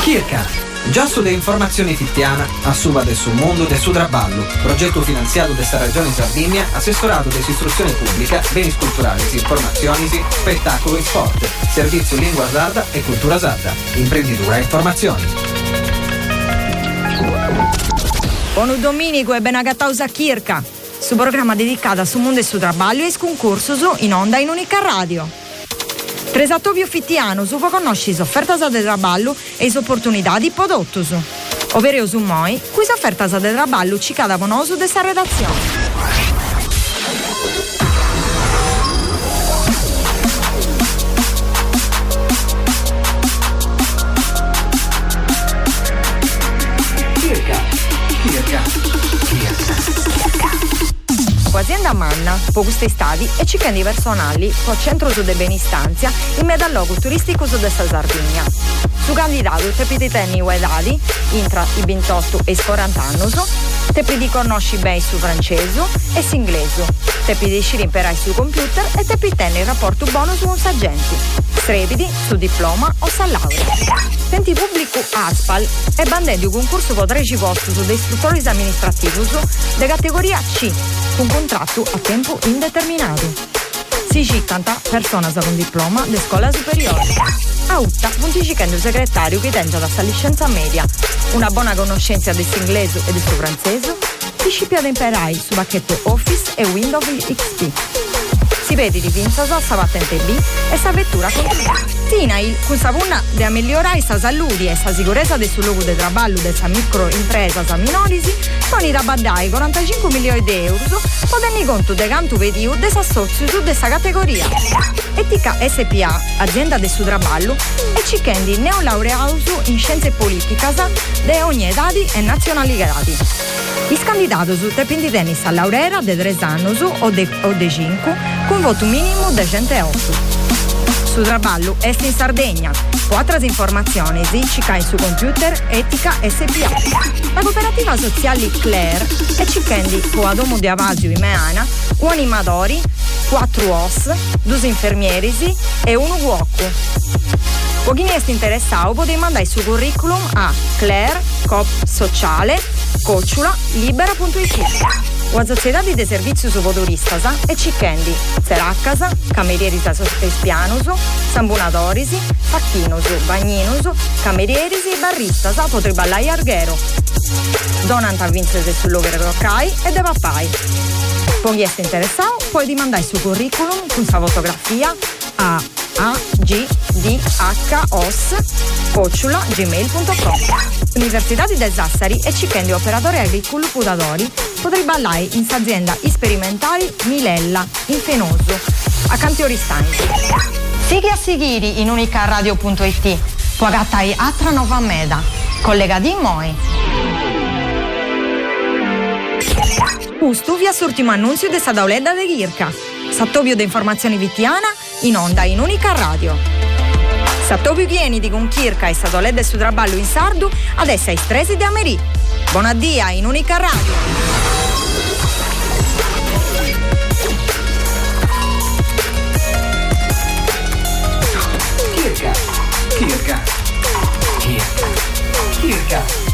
Kirka, già sulle informazioni fittiana, a suba del suo mondo del suo traballo, progetto finanziato desta Regione Sardegna, assessorato dell'istruzione pubblica, beni culturali, informazioni, spettacolo e sport, servizio lingua sarda e cultura sarda, imprenditura e informazioni. Buon domenico e ben agattausa a Kirka, su programma dedicato su mondo del suo traballo e concurso in onda in Unica Radio. Tresattovio fittiano, su può conosci offertas de traballo e opportunità di prodotto su. Ovvero su moi, cui offertas de traballo ci cada bonoso de sa redazione. Azienda Manna, po' quest'estate e cicchendi personali, po' centro su de benistanzia, in medallogo turistico su de Sardegna. Su candidato te pidi tenni uedadi, intra i 28 e 40 anni, te pidi conosci bene su francese e su inglese, te pidi imparare su computer e te pidi tenni il rapporto buono su un saggenti. Strepidi su diploma o sa laurea. Senti pubblico ASPAL e bandendo un concorso con 13 posti su dei istruttori amministrativi de categoria C, con contratto a tempo indeterminato. Si cicanta persone con diploma di scuola superiore. A UTA, punticicando il segretario che tenta da licenza media, una buona conoscenza dell'inglese e del suo francese, si scipia da imparare su pacchetto Office e Windows XP. Si vede di Vinzasa, sa patente B e sa vettura con Tinail, con sa punna da migliorare sa salute e sa sicurezza del suo luogo di lavoro della microimpresa sa minorisi, con i rabaddai 45 milioni di euro, potendo conto di quanto vediu de sa socio su dessa categoria. Etica SPA, azienda del suo lavoro, e cichendi neolaureato in scienze politiche de ogni età e nazionalità. I candidati su te pindi tennis a laurea de 3 anni o de 5 con voto minimo de 108. Su traballo est in Sardegna. Altre informazioni ci cae su computer Etica SPA. La cooperativa sociale Claire e cichendi con Adomo di Avasio in Meana, un animatori, 4 os, 2 infermieri e 1 cuoco. Chi ne è interessato potete mandare il suo curriculum a Claire, Coop Sociale, Libera.it. La società di servizio su voturistas e cicchendi, seracas, camerieri espianoso, sambunadoris, facchinoso, bagninoso, camerieri e barristas potrebbe ballare arghero. Donant a vincere sul loghere roccai e de papai. Con chi è interessato puoi mandare il suo curriculum con sua fotografia a agdhos@gmail.com. Università di Sassari e cichendi operatori agricoli pudatori potrebbe ballare in azienda sperimentali Milella in Fenoso a Cantioristanti. Segui a seguire in unicaradio.it può gattare altra nuova meda collega di moi. Questo vi assortimo annunzio de Sadauleda de Kirka. Sattovio de informazioni vittiana in onda in Unica Radio. Sattovio vieni di con Kirka e Sadauleda su traballo in sardo adesso ai stresi di Ameriì. Buonaddia in Unica Radio. Kirka.